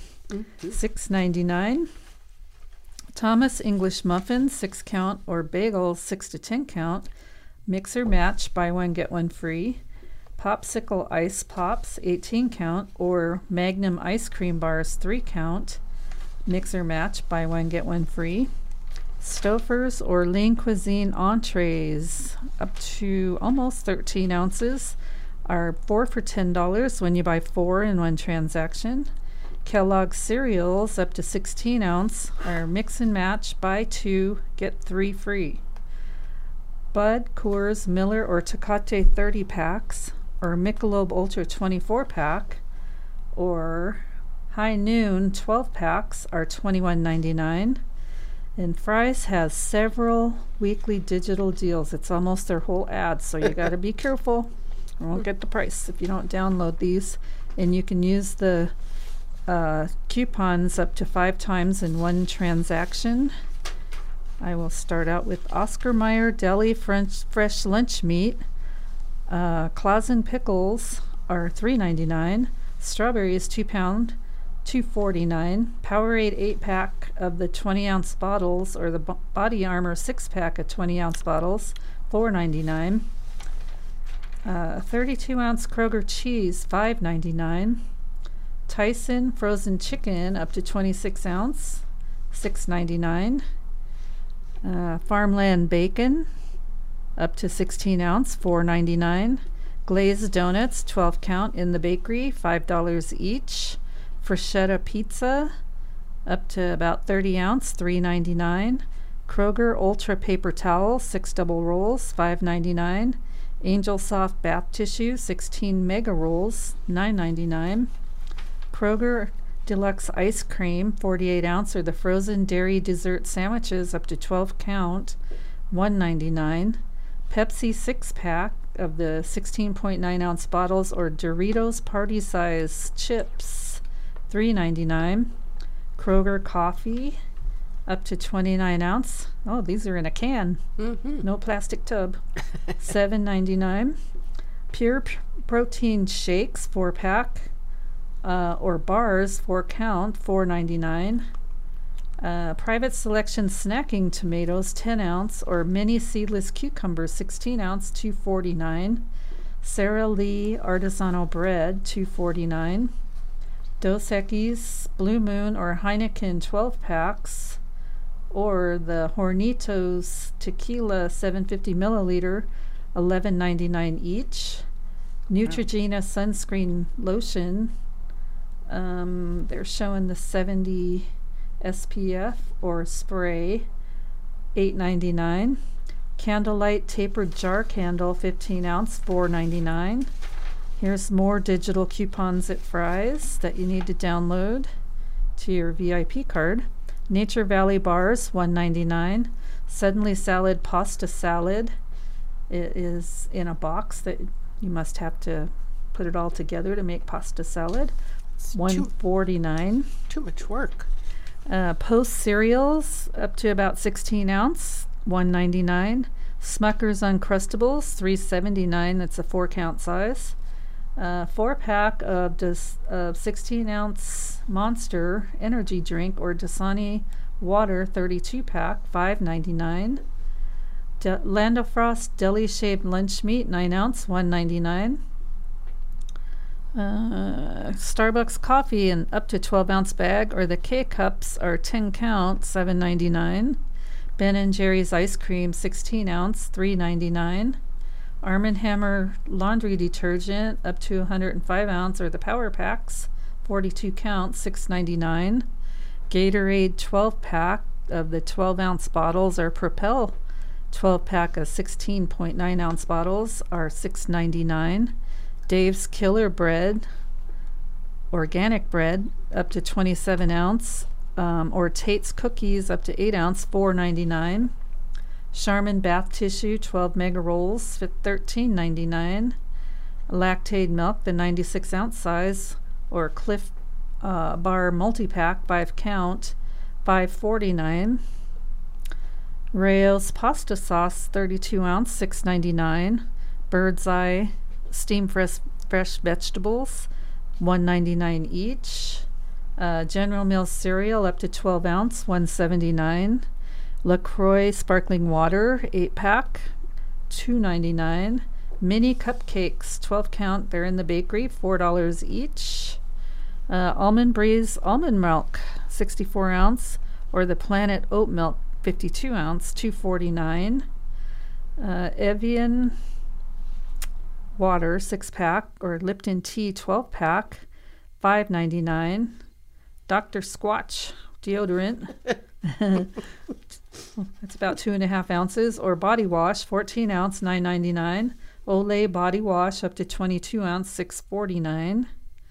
$6.99. Thomas English muffins 6 count or bagels 6 to 10 count. Mixer match, buy one get one free. Popsicle ice pops 18 count or Magnum ice cream bars 3 count. Mixer match, buy one get one free. Stouffer's or Lean Cuisine entrees up to almost 13 ounces are 4 for $10 when you buy 4 in one transaction. Kellogg's cereals up to 16 ounce are mix and match, buy 2, get 3 free. Bud, Coors, Miller, or Tecate 30 packs, or Michelob Ultra 24 pack, or High Noon 12 packs are $21.99. And Fry's has several weekly digital deals. It's almost their whole ad, so you got to be careful. You won't get the price if you don't download these. And you can use the coupons up to 5 times in one transaction. I will start out with Oscar Mayer Deli Fresh Lunch Meat. Clausen pickles are $3.99. Strawberries 2 pound, $2.49. Powerade 8-pack of the 20-ounce bottles, or the Body Armor 6-pack of 20-ounce bottles, $4.99. 32-ounce Kroger cheese, $5.99. Tyson frozen chicken up to 26 ounce, $6.99. Farmland bacon up to 16 ounce, $4.99. Glazed donuts, 12 count in the bakery, $5 each. Freschetta pizza up to about 30 ounce, $3.99. Kroger Ultra paper towel, 6 double rolls, $5.99. Angel Soft bath tissue, 16 mega rolls, $9.99. Kroger Deluxe ice cream, 48 ounce, or the frozen dairy dessert sandwiches up to 12 count, $1.99. Pepsi 6-pack of the 16.9 ounce bottles, or Doritos party size chips, $3.99. Kroger coffee up to 29 ounce. Oh, these are in a can. No plastic tub. $7.99. Pure protein shakes 4-pack or bars 4 count, $4.99. Private Selection snacking tomatoes 10 ounce or mini seedless cucumbers 16 ounce, $2.49. Sara Lee artisanal bread, $2.49. Dos Equis Blue Moon or Heineken 12 packs, or the Hornitos tequila 750 milliliter, $11.99 each. Neutrogena sunscreen lotion, they're showing the 70 SPF or spray, $8.99. Candlelight tapered jar candle, 15 ounce, $4.99. Here's more digital coupons at Fry's that you need to download to your VIP card. Nature Valley bars, $1.99. Suddenly Salad pasta salad. It is in a box that you must have to put it all together to make pasta salad. $1.49. Too much work. Post cereals up to about 16 ounce, $1.99. Smucker's Uncrustables, $3.79. That's a 4-count size. 4-pack of 16 ounce Monster energy drink or Dasani water 32-pack, $5.99. Land O'Frost deli shaved lunch meat, 9 ounce, $1.99. Starbucks coffee in up to 12 ounce bag or the K cups are 10 count, $7.99. Ben & Jerry's ice cream, 16 ounce, $3.99. Arm & Hammer laundry detergent up to 105 ounce or the power packs, 42 count, $6.99. Gatorade 12 pack of the 12 ounce bottles or Propel 12 pack of 16.9 ounce bottles are $6.99. Dave's Killer Bread, organic bread up to 27 ounce or Tate's cookies up to 8 ounce, $4.99. Charmin bath tissue 12 mega rolls, $13.99. Lactaid milk, the 96 ounce size, or Cliff Bar multi-pack 5 count, $5.49. Rayo's pasta sauce 32 ounce, $6.99. Bird's Eye steam fresh vegetables, $1.99 each. General Mills cereal up to 12 ounce, $1.79. LaCroix sparkling water 8-pack, $2.99. Mini cupcakes 12 count, they're in the bakery, $4 each. Almond Breeze almond milk 64 ounce or the Planet oat milk 52 ounce, $2.49. Evian water 6-pack or Lipton tea 12-pack, $5.99. Dr. Squatch deodorant it's about 2.5 ounces or body wash 14 ounce, $9.99. Olay body wash up to 22 ounce, $6.49.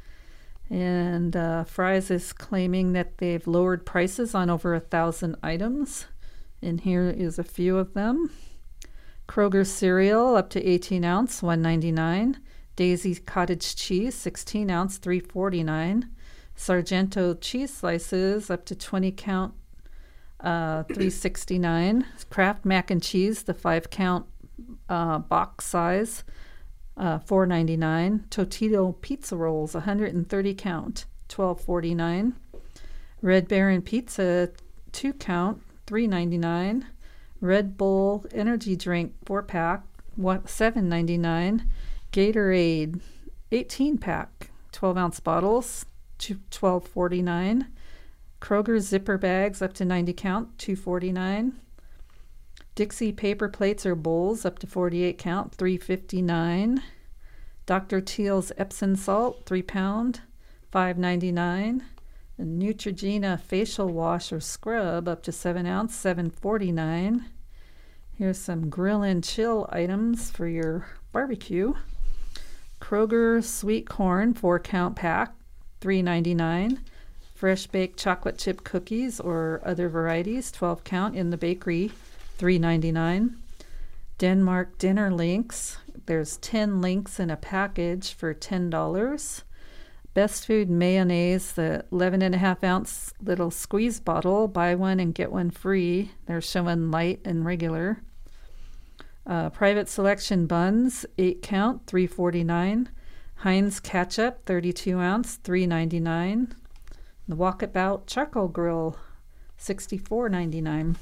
And Fry's is claiming that they've lowered prices on over 1,000 items, and here is a few of them. Kroger cereal up to 18 ounce, $1.99. Daisy cottage cheese 16 ounce, $3.49. Sargento cheese slices up to 20 count, $3.69. Kraft mac and cheese, the 5 count box size, $4.99. Totino pizza rolls, 130 count, $12.49. Red Baron pizza 2 count, $3.99. Red Bull energy drink 4-pack, $7.99. Gatorade 18-pack, 12 ounce bottles, $12.49. Kroger zipper bags up to 90 count, $2.49. Dixie paper plates or bowls up to 48 count, $3.59. Dr. Teal's Epsom salt 3 pound, $5.99. And Neutrogena facial wash or scrub up to 7 ounce, $7.49. Here's some grill and chill items for your barbecue. Kroger sweet corn 4 count pack, $3.99. Fresh baked chocolate chip cookies or other varieties, 12 count in the bakery, $3.99. Denmark dinner links. There's 10 links in a package for $10. Best Food mayonnaise, the 11.5 ounce little squeeze bottle, buy one and get one free. They're showing light and regular. Private Selection buns, 8 count, $3.49. Heinz ketchup, 32 ounce, $3.99. The Walkabout charcoal grill, $64.99.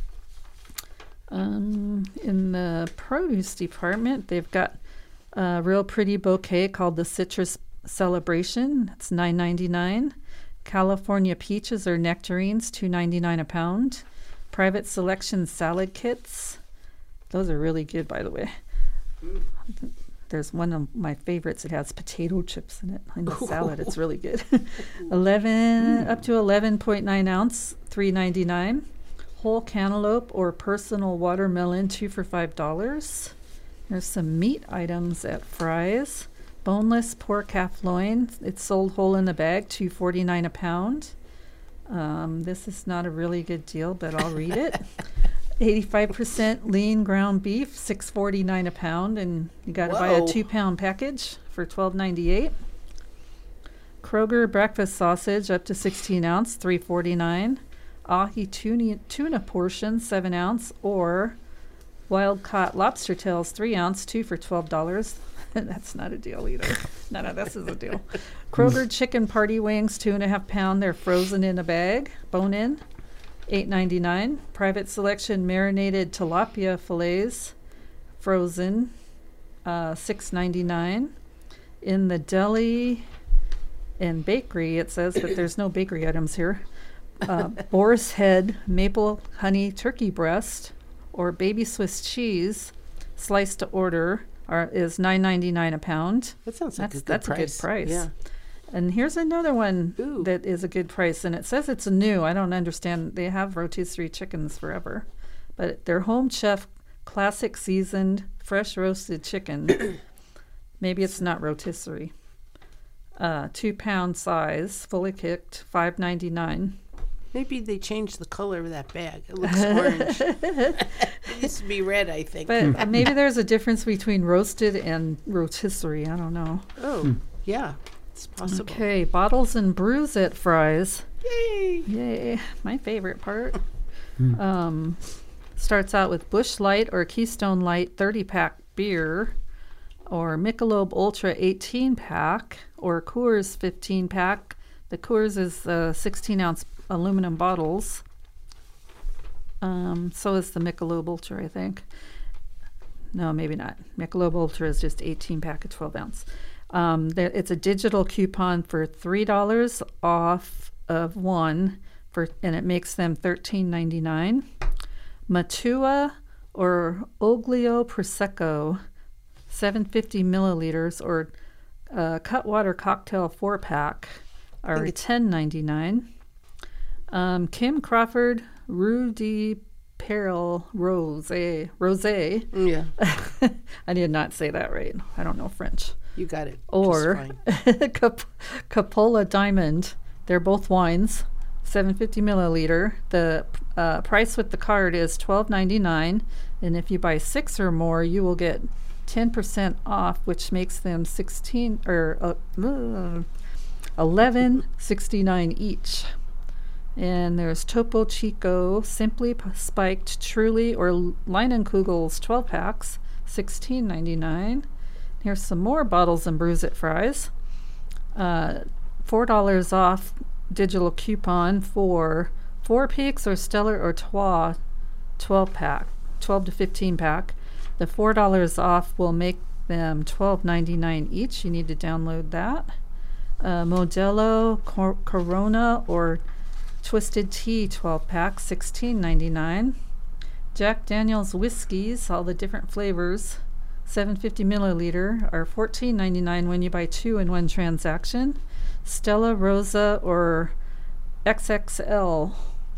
In the produce department, they've got a real pretty bouquet called the Citrus Celebration. It's $9.99. California peaches or nectarines, $2.99 a pound. Private Selection salad kits. Those are really good, by the way. There's one of my favorites. It has potato chips in it in the salad. It's really good. 11 up to 11.9 ounce, $3.99. whole cantaloupe or personal watermelon, 2 for $5. There's some meat items at Fry's. Boneless pork calf loin. It's sold whole in the bag, $2.49 a pound. This is not a really good deal, but I'll read it. 85% lean ground beef, $6.49 a pound, and you got to buy a Whoa. 2-pound package for $12.98. Kroger breakfast sausage up to 16 ounce, $3.49. Ahi tuna portion, 7 ounce, or wild caught lobster tails, 3 ounce, 2 for $12. That's not a deal either. None of this is a deal. Kroger chicken party wings, 2.5 pound. They're frozen in a bag, bone in, $8.99. Private selection marinated tilapia fillets, frozen, $6.99. In the deli and bakery, it says, but there's no bakery items here. Boar's head maple honey turkey breast or baby Swiss cheese sliced to order is $9.99 a pound. That sounds like That's a good price. Yeah. And here's another one Ooh. that is a good price, and it says it's new. I don't understand. They have rotisserie chickens forever, but they're Home Chef classic seasoned fresh roasted chicken. Maybe it's not rotisserie. 2 pound size, fully cooked, $5.99. Maybe they changed the color of that bag. It looks orange. It used to be red, I think. But maybe there's a difference between roasted and rotisserie. I don't know. Oh, yeah. It's possible. Okay, bottles and brews at Fry's. Yay! Yay, my favorite part. Starts out with Busch Light or Keystone Light 30-pack beer, or Michelob Ultra 18-pack, or Coors 15-pack. The Coors is 16-ounce aluminum bottles. So is the Michelob Ultra, I think. No, maybe not. Michelob Ultra is just 18-pack of 12 ounce. It's a digital coupon for $3 off of one, and it makes them $13.99. Matua or Oglio Prosecco, 750 milliliters, or Cutwater Cocktail 4-pack are $10.99. Kim Crawford Rudy Perel Rosé. Yeah, I did not say that right. I don't know French. you got it. Or Capola Diamond. They're both wines, 750 milliliter. The price with the card is $12.99, and if you buy 6 or more, you will get 10% off, which makes them $11.69 each. And there's Topo Chico Simply Spiked Truly or Leinenkugels 12 packs, $16.99. Here's some more bottles and brews at Fry's. $4 off digital coupon for Four Peaks or Stellar or Trois 12 to 15 pack. The $4 off will make them $12.99 each. You need to download that. Modelo Corona or Twisted Tea 12 pack, $16.99. Jack Daniel's whiskeys, all the different flavors, 750 milliliter, are $14.99 when you buy 2 in one transaction. Stella Rosa or XXL,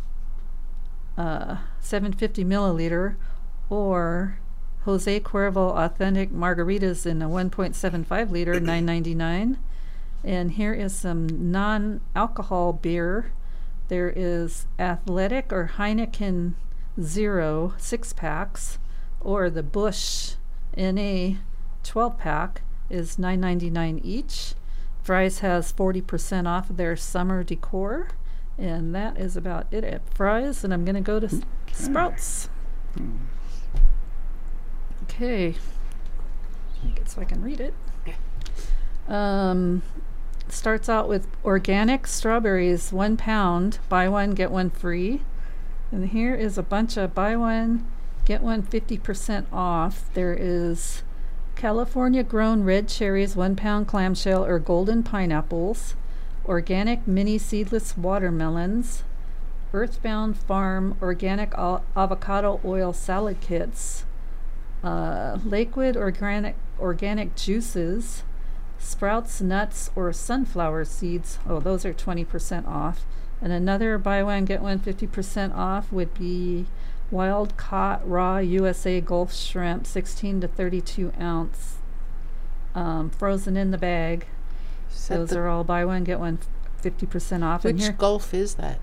750 milliliter, or Jose Cuervo Authentic Margaritas in a 1.75 liter, $9.99. And here is some non-alcohol beer. There is Athletic or Heineken Zero 6 packs, or the Busch NA 12 pack is $9.99 each. Fry's has 40% off of their summer decor, and that is about it at Fry's. And I'm going to go to Sprouts. Okay, so I can read it. Starts out with organic strawberries, 1 pound, buy one, get one free. And here is a bunch of buy one, get one 50% off. There is California grown red cherries, 1 pound clamshell or golden pineapples, organic mini seedless watermelons, Earthbound Farm organic avocado oil salad kits, Lakewood organic juices, Sprouts nuts or sunflower seeds. Oh, those are 20% off. And another buy one, get one 50% off would be wild caught raw USA Gulf shrimp, 16 to 32 ounce, frozen in the bag. Is that Those are all buy one, get one 50% off. And which here, Gulf is that?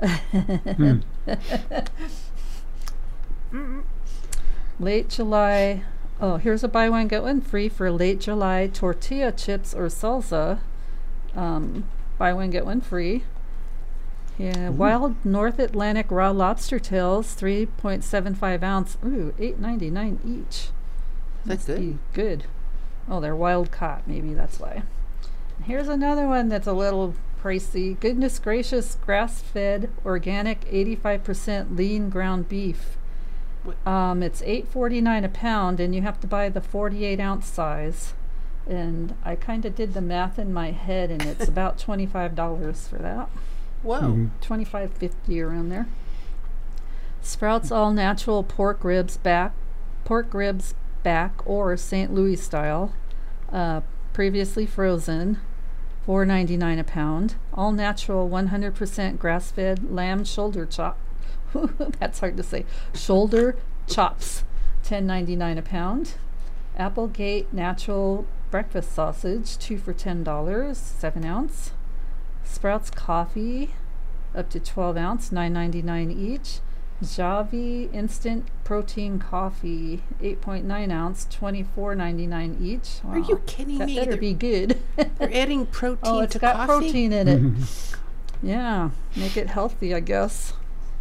late July. Oh, here's a buy one, get one free for late July tortilla chips or salsa. Buy one, get one free. Yeah, wild North Atlantic raw lobster tails, 3.75 ounce. Ooh, $8.99 each. That's Must good. be good. Oh, they're wild caught. Maybe that's why. Here's another one that's a little pricey. Goodness gracious, grass-fed, organic, 85% lean ground beef. What? It's $8.49 a pound, and you have to buy the 48-ounce size. And I kind of did the math in my head, and it's about $25 for that. Whoa. $25.50 around there. Sprouts all natural pork ribs back or St. Louis style, previously frozen, $4.99 a pound. All natural 100% grass-fed lamb shoulder chop. That's hard to say. Shoulder chops, $10.99 a pound. Applegate natural breakfast sausage, 2 for $10, 7 ounce. Sprouts coffee, up to 12 ounce, $9.99 each. Javi instant protein coffee, 8.9 ounce, $24.99 each. Wow. Are you kidding That me? better They're, be good. they're adding protein Oh, it's to got coffee? protein in it. Yeah, make it healthy, I guess.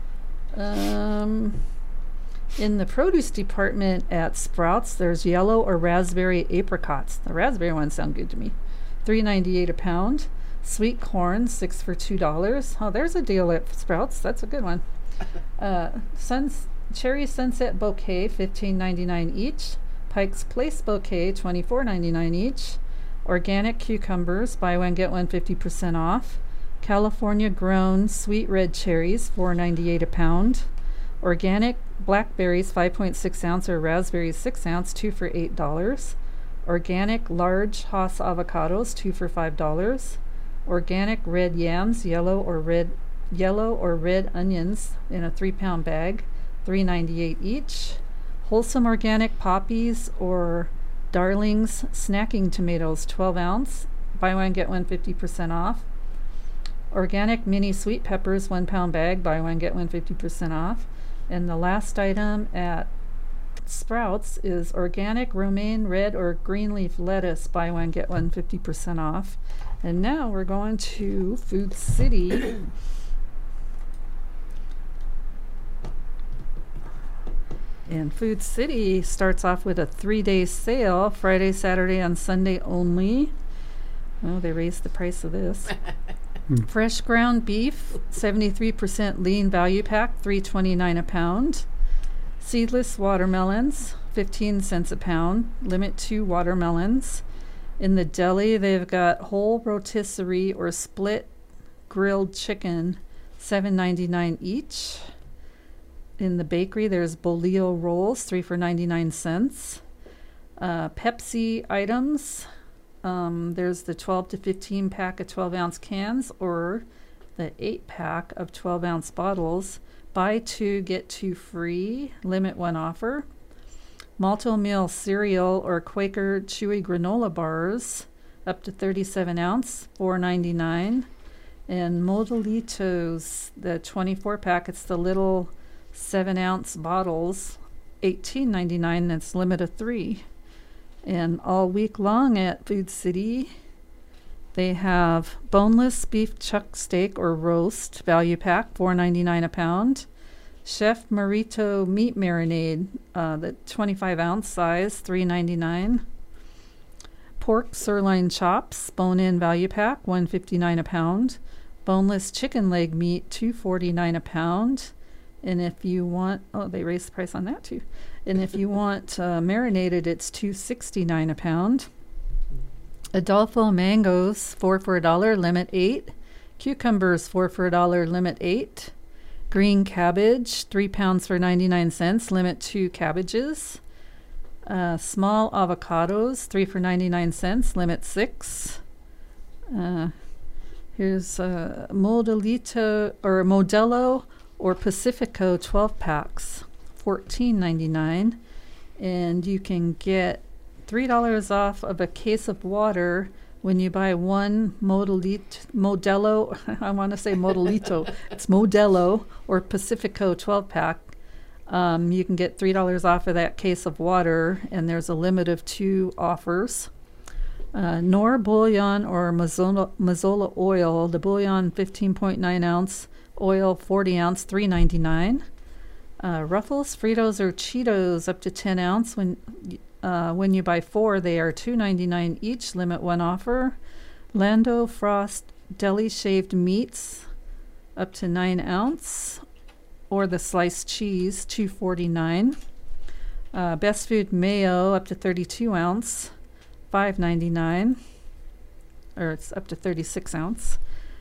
In the produce department at Sprouts, there's yellow or raspberry apricots. The raspberry ones sound good to me. $3.98 a pound. Sweet corn, 6 for $2. Oh, there's a deal at Sprouts. That's a good one. Cherry Sunset Bouquet, $15.99 each. Pike's Place Bouquet, $24.99 each. Organic cucumbers, buy one, get one 50% off. California grown sweet red cherries, $4.98 a pound. Organic blackberries, 5.6 ounce, or raspberries, 6 ounce, 2 for $8. Organic large Hass avocados, 2 for $5. Organic red yams, yellow or red onions in a 3-pound bag, $3.98 each. Wholesome organic poppies or Darlings snacking tomatoes, 12 ounce, buy one get one 50% off. Organic mini sweet peppers, 1 pound bag, buy one get one 50% off. And the last item at Sprouts is organic romaine red or green leaf lettuce, buy one get one 50% off. And now we're going to Food City. And Food City starts off with a 3-day sale, Friday, Saturday, and Sunday only. Oh, they raised the price of this. Fresh ground beef, 73% lean value pack, $3.29 a pound. Seedless watermelons, 15 cents a pound. Limit 2 watermelons. In the deli, they've got whole rotisserie or split grilled chicken, $7.99 each. In the bakery, there's Bolillo rolls, 3 for 99 cents. Pepsi items, there's the 12 to 15 pack of 12-ounce cans or the 8-pack of 12-ounce bottles. Buy 2, get 2 free, limit 1 offer. Malto Meal cereal or Quaker Chewy granola bars, up to 37 ounce, $4.99. And Modelitos, the 24 pack, it's the little 7-ounce bottles, $18.99. That's limit of 3. And all week long at Food City, they have boneless beef chuck steak or roast value pack, $4.99 a pound. Chef Marito meat marinade, the 25-ounce size, $3.99. Pork sirloin chops, bone-in value pack, $1.59 a pound. Boneless chicken leg meat, $2.49 a pound. And if you want, oh, they raised the price on that too. And if you want marinated, it's $2.69 a pound. Adolfo mangoes, 4 for $1, limit 8. Cucumbers, 4 for $1, limit 8. Green cabbage, 3 pounds for 99 cents, limit 2 cabbages. Small avocados, 3 for 99 cents, limit 6. Here's Modelo or Pacifico 12 packs, $14.99, and you can get $3 off of a case of water when you buy one Modelo. I want to say Modelito. It's Modelo or Pacifico 12 pack. You can get $3 off of that case of water, and there's a limit of 2 offers. Nor bouillon or Mazola oil, the bouillon 15.9 ounce, oil 40 ounce, $3.99. Ruffles, Fritos, or Cheetos up to 10 ounce. When you buy 4, they are $2.99 each, limit 1 offer. Lando Frost deli shaved meats up to 9 ounce, or the sliced cheese, $2.49. Best Food mayo up to 32 ounce, $5.99, or it's up to 36 ounce.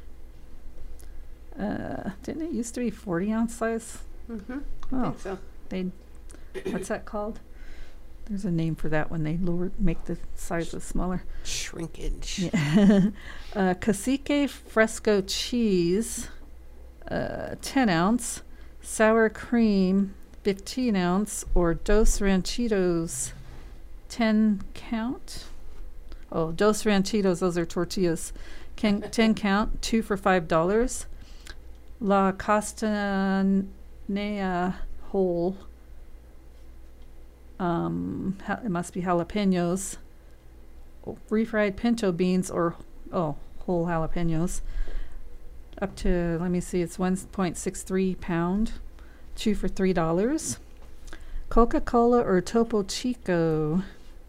Didn't it used to be 40 ounce size? Mm-hmm. Oh, I think so. what's that called? There's a name for that when they make the sizes smaller. Shrinkage. Yeah. Cacique Fresco cheese, 10 ounce. Sour cream, 15 ounce. Or Dos Ranchitos, 10 count. Oh, Dos Ranchitos, those are tortillas. 10 count, 2 for $5. La Castanea whole. It must be jalapenos. Refried pinto beans or whole jalapenos. Up to, let me see, it's 1.63 pound. 2 for $3. Coca-Cola or Topo Chico.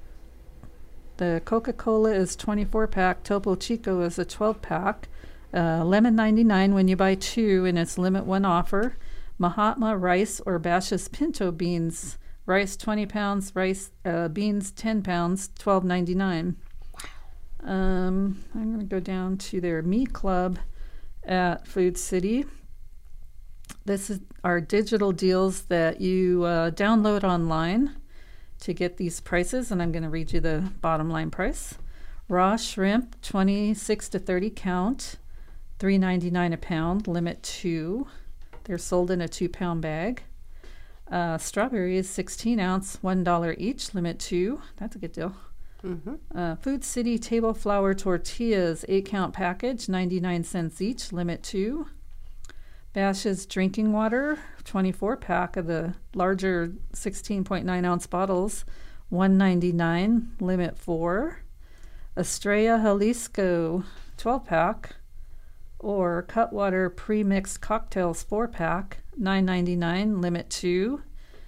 The Coca-Cola is 24 pack. Topo Chico is a 12 pack. Lemon 99 when you buy 2, and it's limit 1 offer. Mahatma rice or Bashas pinto beans. Rice 20 pounds, beans 10 pounds, $12.99. I'm going to go down to their meat club at Food City. This is our digital deals that you download online to get these prices, and I'm going to read you the bottom line price. Raw shrimp, 26 to 30 count, $3.99 a pound, limit 2. They're sold in a 2-pound bag. Strawberries, 16 ounce, $1 each, limit 2. That's a good deal. Mm-hmm. Food City table flour tortillas, 8-count package, 99 cents each, limit 2. Bash's drinking water, 24 pack of the larger 16.9 ounce bottles, $1.99, limit 4. Estrella Jalisco 12 pack or Cutwater pre-mixed cocktails 4 pack, $9.99, limit 2.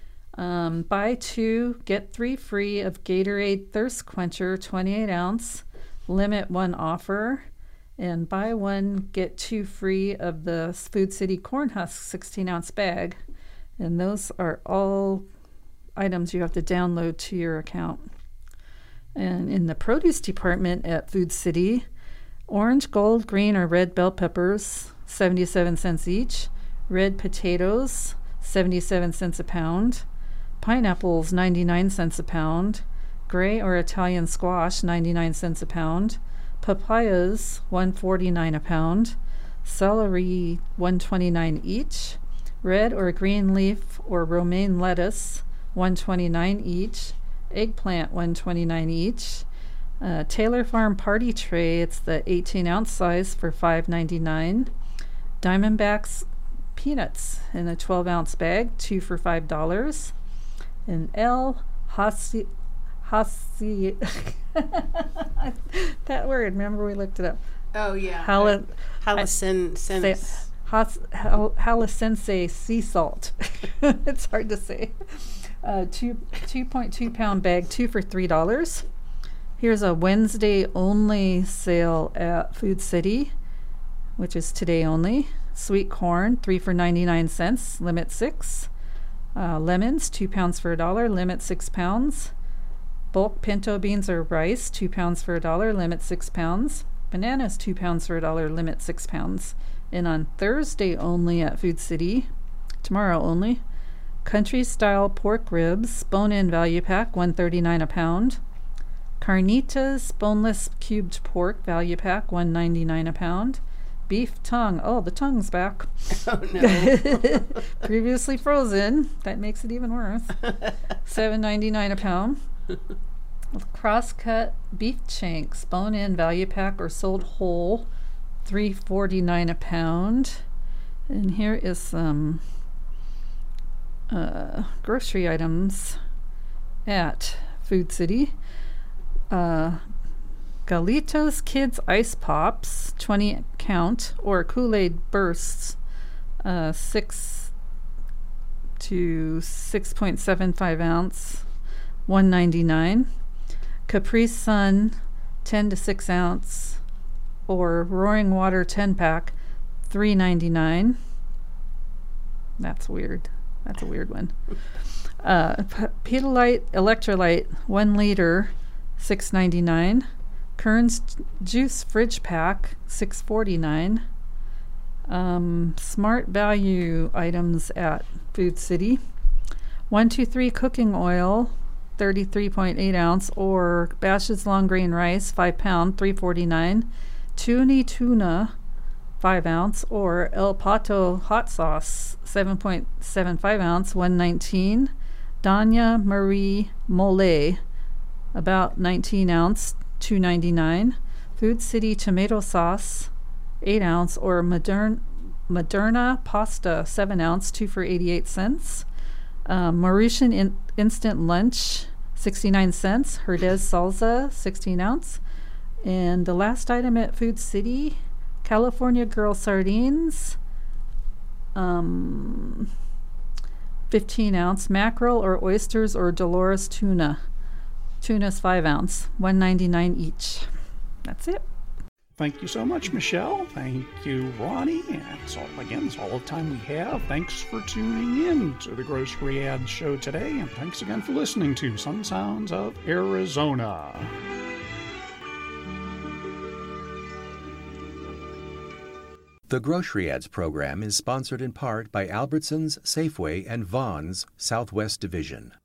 Buy 2, get 3 free of Gatorade Thirst Quencher 28 ounce, limit 1 offer. And buy 1, get 2 free of the Food City Corn Husk 16 ounce bag. And those are all items you have to download to your account. And in the produce department at Food City, orange, gold, green, or red bell peppers, 77 cents each. Red potatoes, 77 cents a pound. Pineapples, 99 cents a pound. Gray or Italian squash, 99 cents a pound. Papayas, $1.49 a pound. Celery, $1.29 each. Red or green leaf or romaine lettuce, $1.29 each. Eggplant, $1.29 each. Taylor Farm Party Tray, it's the 18-ounce size for $5.99. Diamondbacks peanuts in a 12-ounce bag, 2 for $5. And El Hasi that word, remember we looked it up. Oh, yeah. Halisense sea salt. It's hard to say. 2.2 pound bag, 2 for $3. Here's a Wednesday only sale at Food City, which is today only. Sweet corn, 3 for 99 cents, limit 6. Lemons, 2 pounds for $1, limit 6 pounds. Bulk pinto beans or rice, 2 pounds for $1, limit 6 pounds. Bananas, 2 pounds for $1, limit 6 pounds. And on Thursday only at Food City, tomorrow only, country style pork ribs, bone-in value pack, $1.39 a pound. Carnitas boneless cubed pork value pack, $1.99 a pound. beef tongue. Oh, the tongue's back. Oh no. Previously frozen. That makes it even worse. $7.99 a pound. Cross-cut beef shanks, bone-in, value pack, or sold whole, $3.49 a pound. And here is some grocery items at Food City. Galitos Kids Ice Pops, 20 count, or Kool-Aid Bursts, 6 to 6.75 ounce, $1.99. Capri Sun, 10 to 6 ounce, or Roaring Water 10 pack, $3.99. That's weird. That's a weird one. Pedialyte Electrolyte 1 liter, $6.99. Kern's Juice Fridge Pack, $6.49. Smart Value items at Food City. 123 cooking oil, 33.8 ounce, or Bash's Long Grain Rice, 5 pound, $3.49. Tuna, 5 ounce, or El Pato hot sauce, 7.75 ounce, $1.19. Danya Marie Mole, about 19 ounce, $2.99. Food City tomato sauce, 8 ounce, or Moderna pasta, 7 ounce, 2 for 88 cents. Mauritian instant lunch, 69 cents. Herdez salsa, 16 ounce. And the last item at Food City, California Girl sardines, 15 ounce. Mackerel or oysters or Dolores tuna. Tuna's 5 ounce, $1.99 each. That's it. Thank you so much, Michelle. Thank you, Ronnie. And so, again, that's all the time we have. Thanks for tuning in to the Grocery Ad Show today. And thanks again for listening to Some Sounds of Arizona. The Grocery Ads program is sponsored in part by Albertsons, Safeway, and Vons Southwest Division.